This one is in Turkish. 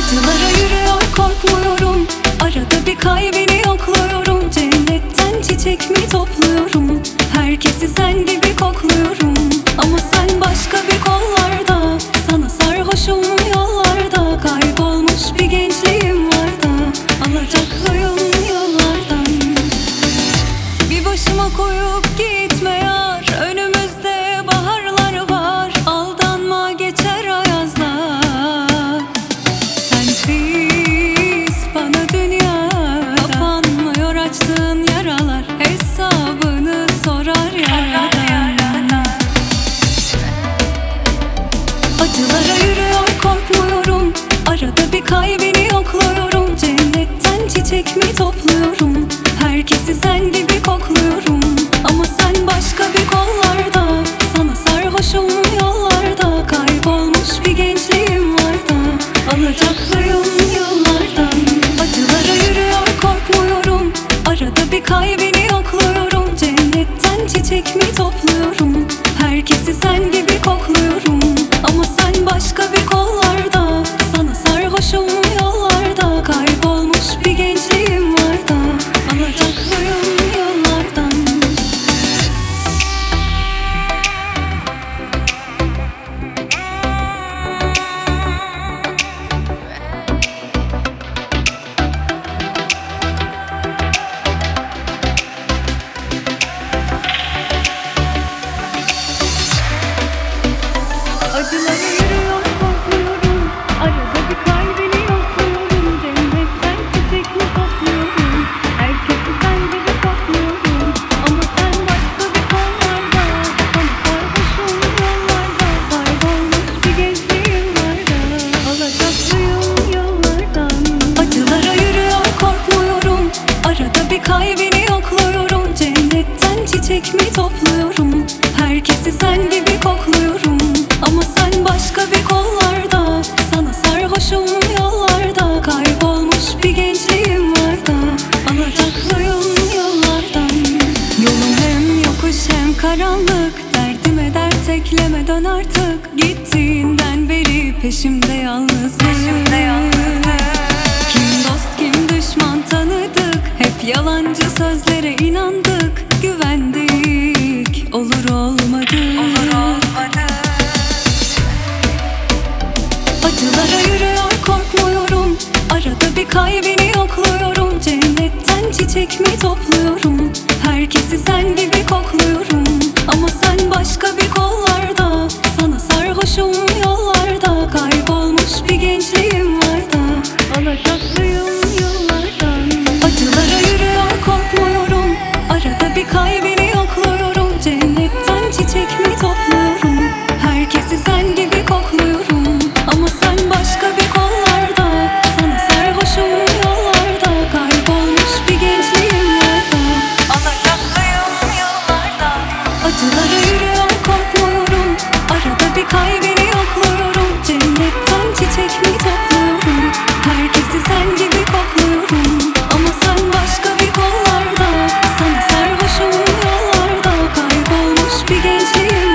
Acılara yürüyor korkmuyorum, arada bir kalbini yokluyorum. Cennetten çiçek mi topluyorum, herkesi sen gibi kokluyorum. Ama sen başka bir kollarda, sana sarhoşum yollarda. Kaybolmuş bir gençliğim var da, alacaklıyım yollardan. Bir başıma koyup gitme yar, önümüzde baharlar var. Aldanma, geçer ayazlar. Sensiz bana dünya kapanmıyor, açtığın yaralar hesabını sorar yaradan. Acılara yürüyor korkmuyorum, arada bir kalbini yokluyorum. Cennetten çiçek mi topluyorum, herkesi sen gibi kokluyorum. Ama sen başka bir kollarda, sana sarhoşum yollarda. Kaybolmuş bir gençliğim var da, alacaklıyım yollardan. Acılara yürüyor korkmuyorum, arada bir kalbini yokluyorum. Cennetten çiçek mi topluyorum, herkesi sen gibi kokluyorum. Ama sen başka bir kollarda, sana sarhoşum yollarda. Kaybolmuş bir gençliğim var da, alacaklıyım yollardan. Acılara yürüyor korkmuyorum, arada bir kalbini yokluyorum. Cennetten çiçek mi topluyorum, herkesi sen gibi kokluyorum. Ama sen başka bir kollarda, sana sarhoşum yollarda. Kaybolmuş bir gençliğim var da, alacaklıyım yollardan. Acılara yürüyor korkmuyorum, arada bir kalbini yokluyorum. Cennetten çiçek mi topluyorum, herkesi sen gibi kokluyorum. Ama sen başka bir kollarda, sana sarhoşum yollarda. Kaybolmuş bir gençliğim var da, alacaklıyım yollardan. Yolum hem yokuş hem karanlık, derdime dert ekleme, dön artık. Gittiğinden beri peşimde yalnızlık. Kim dost kim düşman tanıdık, hep yalancı sözlere inandık. Güvendik, olur olmadı. Acılara yürüyor korkmuyorum, arada bir kalbini yokluyorum. Cennetten çiçek mi topluyorum, herkesi sen gibi kokluyorum. Ama sen başka bir kollarda, sana sarhoşum yollarda. Kaybolmuş bir gençliğim var da, alacaklıyım yollardan. Acılara yürüyor korkmuyorum, arada bir kalbini yokluyorum. Cennetten çiçek mi topluyorum, herkesi sen gibi kokluyorum. Ama sen başka bir kollarda, sana sarhoşum yollarda. Kaybolmuş bir gençliğim var da, alacaklıyım yollardan. Acılara yürüyor korkmuyorum, arada bir kalbini yokluyorum. Cennetten çiçek mi topluyorum, herkesi sen gibi kokluyorum. Ama sen başka bir kollarda, sana sarhoşum yollarda. Kaybolmuş bir gençliğim